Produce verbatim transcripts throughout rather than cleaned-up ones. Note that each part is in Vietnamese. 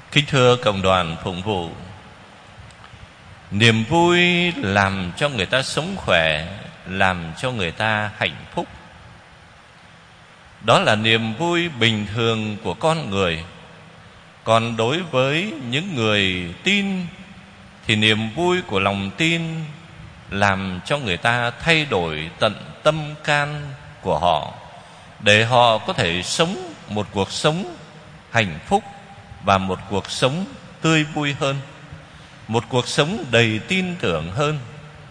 Kính thưa cộng đoàn phụng vụ, niềm vui làm cho người ta sống khỏe, làm cho người ta hạnh phúc. Đó là niềm vui bình thường của con người. Còn đối với những người tin thì niềm vui của lòng tin làm cho người ta thay đổi tận tâm can của họ, để họ có thể sống một cuộc sống hạnh phúc và một cuộc sống tươi vui hơn, một cuộc sống đầy tin tưởng hơn.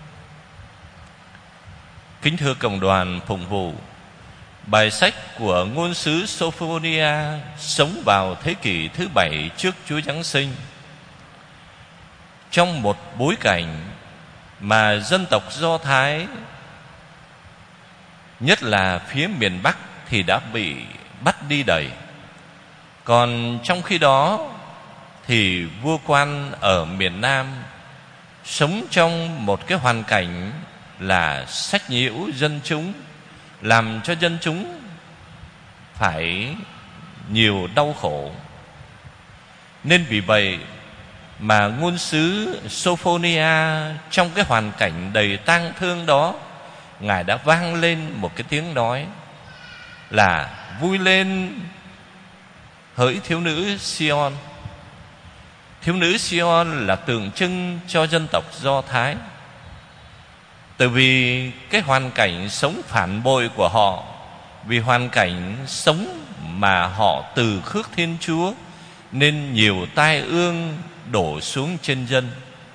Kính thưa cộng đoàn phụng vụ, bài sách của ngôn sứ Sophonia sống vào thế kỷ thứ bảy trước Chúa Giáng sinh, trong một bối cảnh mà dân tộc Do Thái, nhất là phía miền Bắc, thì đã bị bắt đi đày. Còn trong khi đó thì vua quan ở miền Nam sống trong một cái hoàn cảnh là sách nhiễu dân chúng, làm cho dân chúng phải nhiều đau khổ. Nên vì vậy mà ngôn sứ Sophonia trong cái hoàn cảnh đầy tang thương đó, Ngài đã vang lên một cái tiếng nói là: vui lên hỡi thiếu nữ Sion. Thiếu nữ Sion là tượng trưng cho dân tộc Do Thái. Từ vì cái hoàn cảnh sống phản bội của họ, vì hoàn cảnh sống mà họ từ khước Thiên Chúa, nên nhiều tai ương đổ xuống trên dân.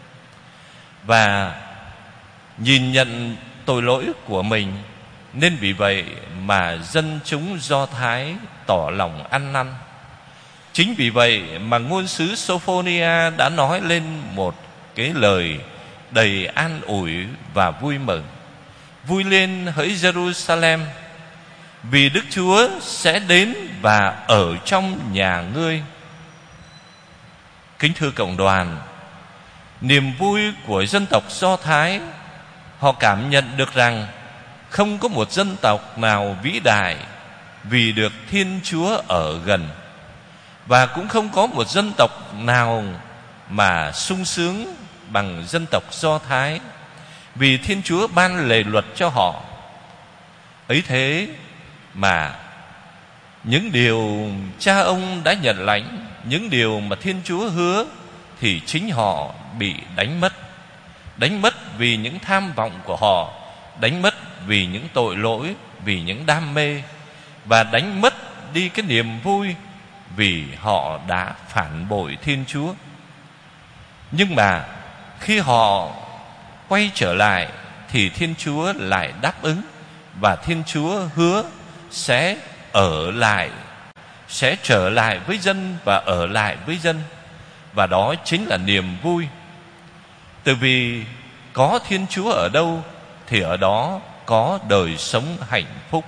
Và nhìn nhận tội lỗi của mình, nên vì vậy mà dân chúng Do Thái tỏ lòng ăn năn. Chính vì vậy mà ngôn sứ Sophonia đã nói lên một cái lời đầy an ủi và vui mừng: vui lên hỡi Jerusalem, vì Đức Chúa sẽ đến và ở trong nhà ngươi. Kính thưa cộng đoàn, niềm vui của dân tộc Do Thái, họ cảm nhận được rằng không có một dân tộc nào vĩ đại vì được Thiên Chúa ở gần, và cũng không có một dân tộc nào mà sung sướng bằng dân tộc Do Thái, vì Thiên Chúa ban lề luật cho họ. Ấy thế mà những điều cha ông đã nhận lãnh, những điều mà Thiên Chúa hứa, thì chính họ bị đánh mất. Đánh mất vì những tham vọng của họ, đánh mất vì những tội lỗi, vì những đam mê, và đánh mất đi cái niềm vui vì họ đã phản bội Thiên Chúa. Nhưng mà khi họ quay trở lại thì Thiên Chúa lại đáp ứng, và Thiên Chúa hứa sẽ ở lại, sẽ trở lại với dân và ở lại với dân. Và đó chính là niềm vui. Từ vì có Thiên Chúa ở đâu thì ở đó có đời sống hạnh phúc.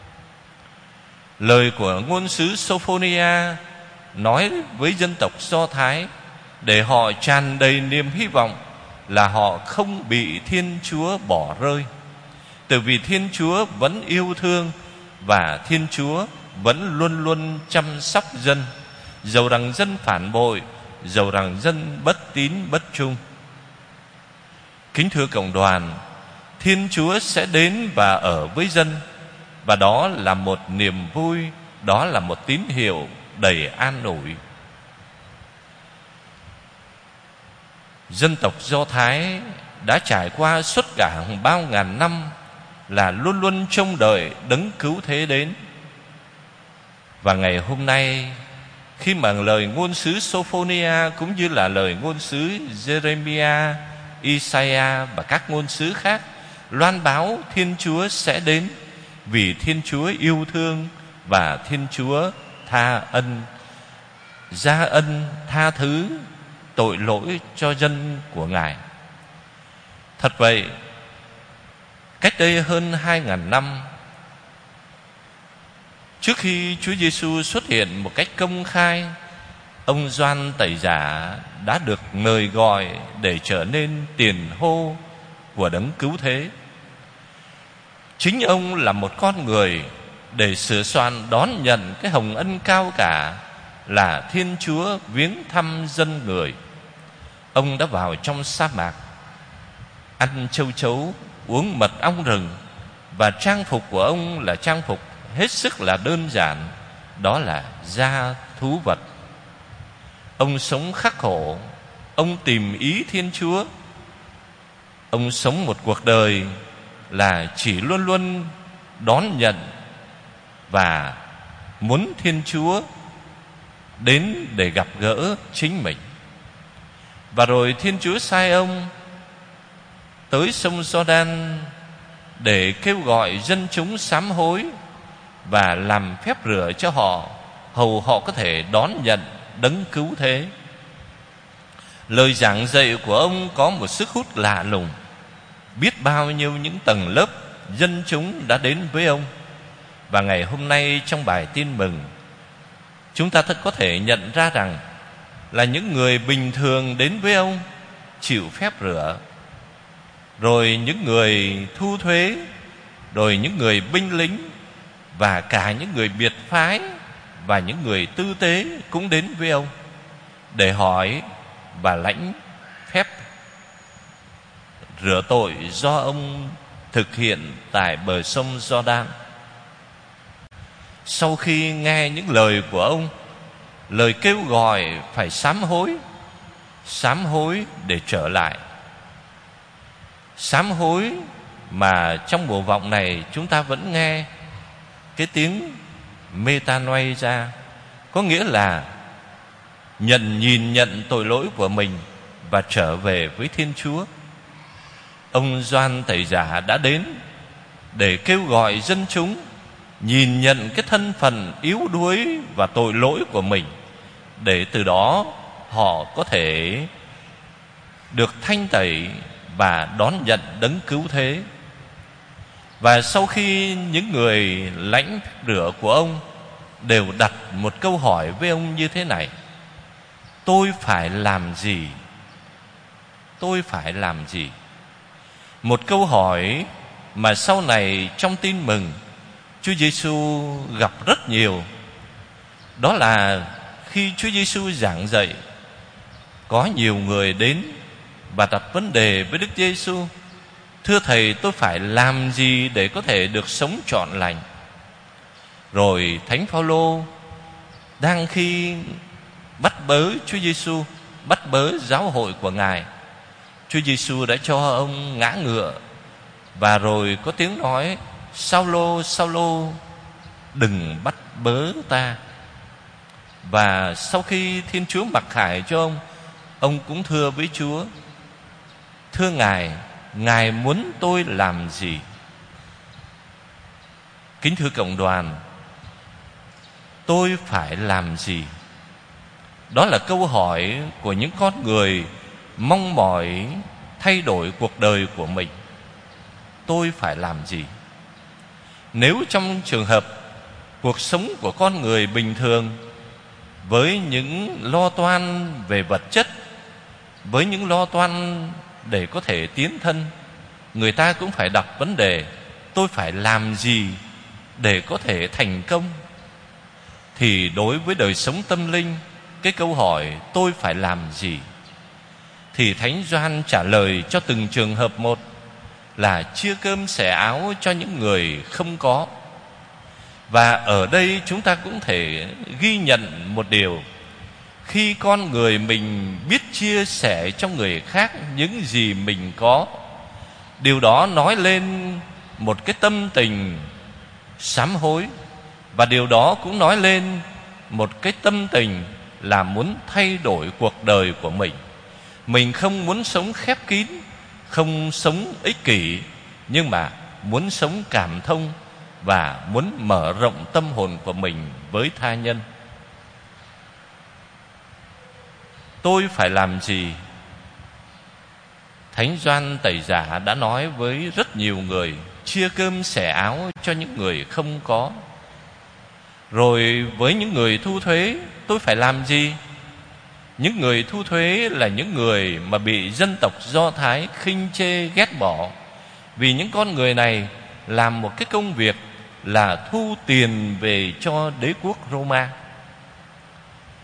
Lời của ngôn sứ Sophonia nói với dân tộc Do Thái để họ tràn đầy niềm hy vọng là họ không bị Thiên Chúa bỏ rơi. Từ vì Thiên Chúa vẫn yêu thương và Thiên Chúa vẫn luôn luôn chăm sóc dân, dầu rằng dân phản bội, dầu rằng dân bất tín bất trung. Kính thưa cộng đoàn, Thiên Chúa sẽ đến và ở với dân, và đó là một niềm vui, đó là một tín hiệu đầy an ủi. Dân tộc Do Thái đã trải qua suốt cả hàng bao ngàn năm là luôn luôn trông đợi đấng cứu thế đến. Và ngày hôm nay, khi mà lời ngôn sứ Sophonia cũng như là lời ngôn sứ Jeremiah, Isaiah và các ngôn sứ khác loan báo Thiên Chúa sẽ đến, vì Thiên Chúa yêu thương và Thiên Chúa tha ân, gia ân tha thứ tội lỗi cho dân của Ngài. Thật vậy, cách đây hơn hai ngàn năm, trước khi Chúa Giêsu xuất hiện một cách công khai, ông Gioan Tẩy Giả đã được mời gọi để trở nên tiền hô của đấng cứu thế. Chính ông là một con người để sửa soạn đón nhận cái hồng ân cao cả là Thiên Chúa viếng thăm dân người. Ông đã vào trong sa mạc, ăn châu chấu, uống mật ong rừng, và trang phục của ông là trang phục hết sức là đơn giản, đó là da thú vật. Ông sống khắc khổ, ông tìm ý Thiên Chúa. Ông sống một cuộc đời là chỉ luôn luôn đón nhận và muốn Thiên Chúa đến để gặp gỡ chính mình. Và rồi Thiên Chúa sai ông tới sông Giođan để kêu gọi dân chúng sám hối và làm phép rửa cho họ, hầu họ có thể đón nhận đấng cứu thế. Lời giảng dạy của ông có một sức hút lạ lùng. Biết bao nhiêu những tầng lớp dân chúng đã đến với ông. Và ngày hôm nay trong bài tin mừng, chúng ta thật có thể nhận ra rằng là những người bình thường đến với ông chịu phép rửa, rồi những người thu thuế, rồi những người binh lính, và cả những người biệt phái và những người tư tế cũng đến với ông để hỏi và lãnh phép rửa tội do ông thực hiện tại bờ sông Giođan. Sau khi nghe những lời của ông, lời kêu gọi phải sám hối, sám hối để trở lại, sám hối mà trong mùa vọng này chúng ta vẫn nghe cái tiếng metanoia ra, có nghĩa là nhận nhìn nhận tội lỗi của mình và trở về với Thiên Chúa. Ông Gioan Tẩy Giả đã đến để kêu gọi dân chúng nhìn nhận cái thân phận yếu đuối và tội lỗi của mình, để từ đó họ có thể được thanh tẩy và đón nhận đấng cứu thế. Và sau khi những người lãnh rửa của ông đều đặt một câu hỏi với ông như thế này: tôi phải làm gì? Tôi phải làm gì? Một câu hỏi mà sau này trong tin mừng Chúa Giêsu gặp rất nhiều. Đó là khi Chúa Giêsu giảng dạy, có nhiều người đến và đặt vấn đề với Đức Giêsu: thưa Thầy, tôi phải làm gì để có thể được sống trọn lành? Rồi Thánh Phaolô đang khi bắt bớ Chúa Giêsu, bắt bớ giáo hội của Ngài, Chúa Giêsu đã cho ông ngã ngựa, và rồi có tiếng nói: Sao-lô, Sao-lô, đừng bắt bớ ta. Và sau khi Thiên Chúa mặc khải cho ông, ông cũng thưa với Chúa: thưa Ngài, Ngài muốn tôi làm gì? Kính thưa cộng đoàn, tôi phải làm gì? Đó là câu hỏi của những con người mong mỏi thay đổi cuộc đời của mình. Tôi phải làm gì? Nếu trong trường hợp cuộc sống của con người bình thường, với những lo toan về vật chất, với những lo toan để có thể tiến thân, người ta cũng phải đặt vấn đề: tôi phải làm gì để có thể thành công? Thì đối với đời sống tâm linh, cái câu hỏi tôi phải làm gì, thì Thánh Gioan trả lời cho từng trường hợp một là chia cơm xẻ áo cho những người không có. Và ở đây chúng ta cũng thể ghi nhận một điều: khi con người mình biết chia sẻ cho người khác những gì mình có, điều đó nói lên một cái tâm tình sám hối, và điều đó cũng nói lên một cái tâm tình là muốn thay đổi cuộc đời của mình. Mình không muốn sống khép kín, không sống ích kỷ, nhưng mà muốn sống cảm thông và muốn mở rộng tâm hồn của mình với tha nhân. Tôi phải làm gì? Thánh Gioan Tẩy Giả đã nói với rất nhiều người: chia cơm xẻ áo cho những người không có. Rồi với những người thu thuế, tôi phải làm gì? Những người thu thuế là những người mà bị dân tộc Do Thái khinh chê ghét bỏ, vì những con người này làm một cái công việc là thu tiền về cho đế quốc Roma.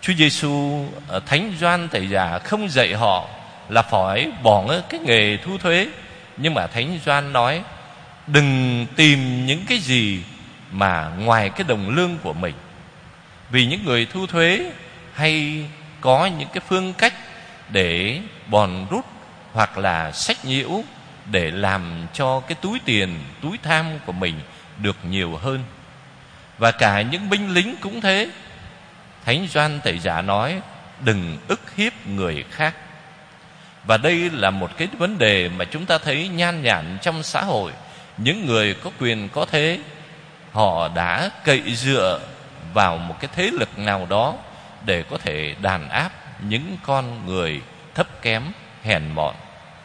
Chúa Giêsu, Thánh Gioan Tẩy Giả không dạy họ là phải bỏ cái nghề thu thuế, nhưng mà Thánh Gioan nói đừng tìm những cái gì mà ngoài cái đồng lương của mình. Vì những người thu thuế hay có những cái phương cách để bòn rút hoặc là sách nhiễu để làm cho cái túi tiền, túi tham của mình được nhiều hơn. Và cả những binh lính cũng thế. Thánh Gioan Tẩy Giả nói đừng ức hiếp người khác. Và đây là một cái vấn đề mà chúng ta thấy nhan nhản trong xã hội. Những người có quyền có thế, họ đã cậy dựa vào một cái thế lực nào đó để có thể đàn áp những con người thấp kém, hèn mọn.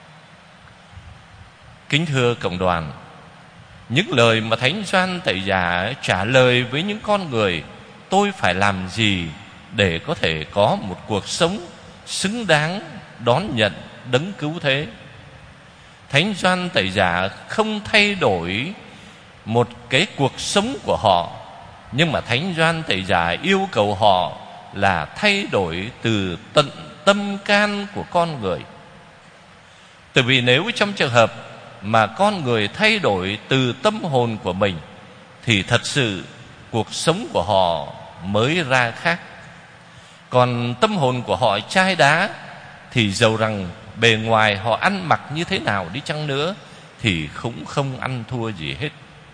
Kính thưa cộng đoàn, những lời mà Thánh Gioan Tẩy Giả trả lời với những con người, tôi phải làm gì để có thể có một cuộc sống xứng đáng đón nhận đấng cứu thế? Thánh Gioan Tẩy Giả không thay đổi một cái cuộc sống của họ, nhưng mà Thánh Gioan Tẩy Giả yêu cầu họ là thay đổi từ tận tâm can của con người. Tại vì nếu trong trường hợp mà con người thay đổi từ tâm hồn của mình thì thật sự cuộc sống của họ mới ra khác. Còn tâm hồn của họ chai đá thì dầu rằng bề ngoài họ ăn mặc như thế nào đi chăng nữa thì cũng không ăn thua gì hết.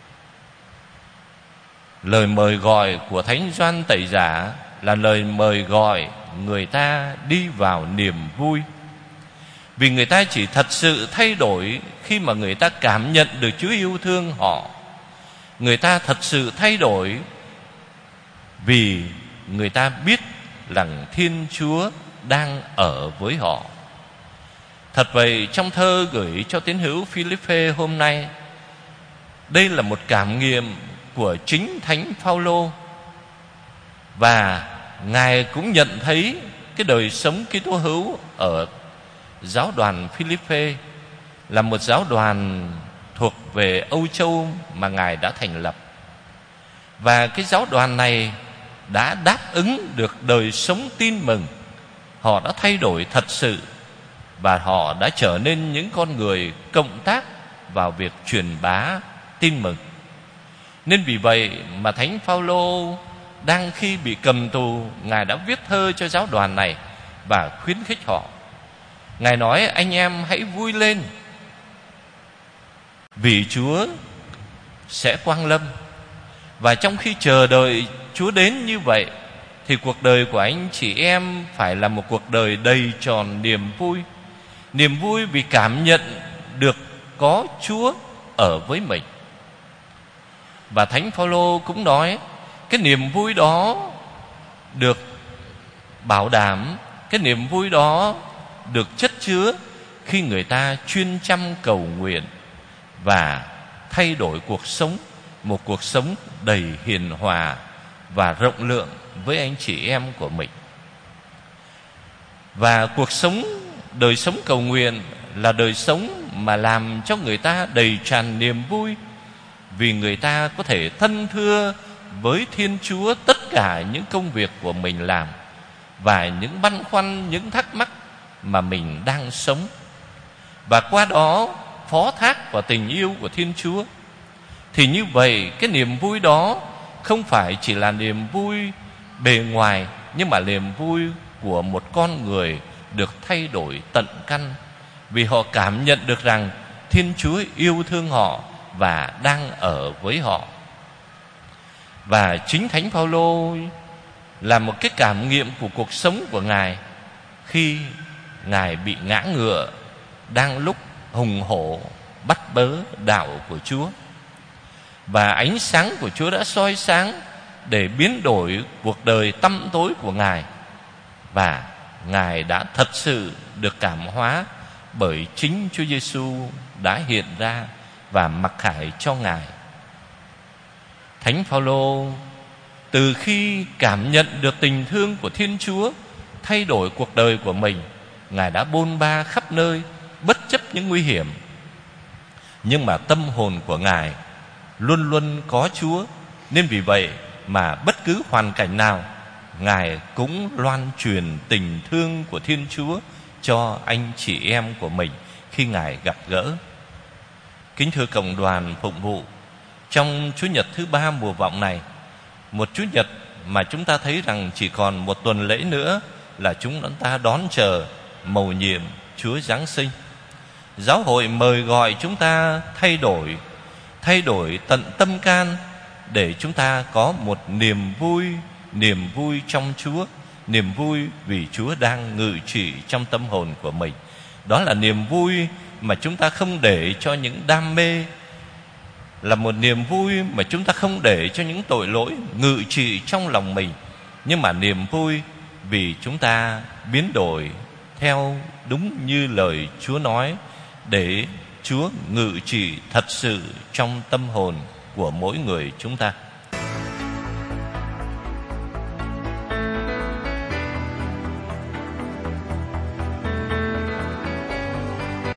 Lời mời gọi của Thánh Gioan Tẩy Giả là lời mời gọi người ta đi vào niềm vui. Vì người ta chỉ thật sự thay đổi khi mà người ta cảm nhận được Chúa yêu thương họ. Người ta thật sự thay đổi vì người ta biết rằng Thiên Chúa đang ở với họ. Thật vậy, trong thơ gửi cho tín hữu Philippe hôm nay, đây là một cảm nghiệm của chính Thánh Phaolô. Và Ngài cũng nhận thấy cái đời sống Kitô hữu ở giáo đoàn Philippe là một giáo đoàn thuộc về Âu Châu mà Ngài đã thành lập. Và cái giáo đoàn này đã đáp ứng được đời sống tin mừng. Họ đã thay đổi thật sự, và họ đã trở nên những con người cộng tác vào việc truyền bá tin mừng. Nên vì vậy mà Thánh Phaolô đang khi bị cầm tù, Ngài đã viết thơ cho giáo đoàn này và khuyến khích họ. Ngài nói: anh em hãy vui lên, vì Chúa sẽ quang lâm. Và trong khi chờ đợi Chúa đến như vậy thì cuộc đời của anh chị em phải là một cuộc đời đầy tròn niềm vui. Niềm vui vì cảm nhận được có Chúa ở với mình. Và Thánh Phaolô cũng nói cái niềm vui đó được bảo đảm, cái niềm vui đó được chất chứa khi người ta chuyên chăm cầu nguyện và thay đổi cuộc sống, một cuộc sống đầy hiền hòa và rộng lượng với anh chị em của mình. Và cuộc sống, đời sống cầu nguyện là đời sống mà làm cho người ta đầy tràn niềm vui, vì người ta có thể thân thưa với Thiên Chúa tất cả những công việc của mình làm và những băn khoăn, những thắc mắc mà mình đang sống, và qua đó phó thác vào tình yêu của Thiên Chúa. Thì như vậy cái niềm vui đó không phải chỉ là niềm vui bề ngoài, nhưng mà niềm vui của một con người được thay đổi tận căn, vì họ cảm nhận được rằng Thiên Chúa yêu thương họ và đang ở với họ. Và chính Thánh Phaolô là một cái cảm nghiệm của cuộc sống của Ngài khi Ngài bị ngã ngựa, đang lúc hùng hổ bắt bớ đạo của Chúa. Và ánh sáng của Chúa đã soi sáng để biến đổi cuộc đời tăm tối của Ngài. Và Ngài đã thật sự được cảm hóa bởi chính Chúa Giêsu đã hiện ra và mặc khải cho Ngài. Thánh Phaolô từ khi cảm nhận được tình thương của Thiên Chúa thay đổi cuộc đời của mình, Ngài đã bôn ba khắp nơi bất chấp những nguy hiểm. Nhưng mà tâm hồn của Ngài luôn luôn có Chúa, nên vì vậy mà bất cứ hoàn cảnh nào Ngài cũng loan truyền tình thương của Thiên Chúa cho anh chị em của mình khi Ngài gặp gỡ. Kính thưa cộng đoàn phụng vụ, trong Chúa Nhật thứ ba mùa vọng này, một Chúa Nhật mà chúng ta thấy rằng chỉ còn một tuần lễ nữa là chúng ta đón chờ mầu nhiệm Chúa Giáng sinh. Giáo hội mời gọi chúng ta thay đổi, thay đổi tận tâm can để chúng ta có một niềm vui, niềm vui trong Chúa, niềm vui vì Chúa đang ngự trị trong tâm hồn của mình. Đó là niềm vui mà chúng ta không để cho những đam mê, là một niềm vui mà chúng ta không để cho những tội lỗi ngự trị trong lòng mình, nhưng mà niềm vui vì chúng ta biến đổi theo đúng như lời Chúa nói, để Chúa ngự trị thật sự trong tâm hồn của mỗi người chúng ta.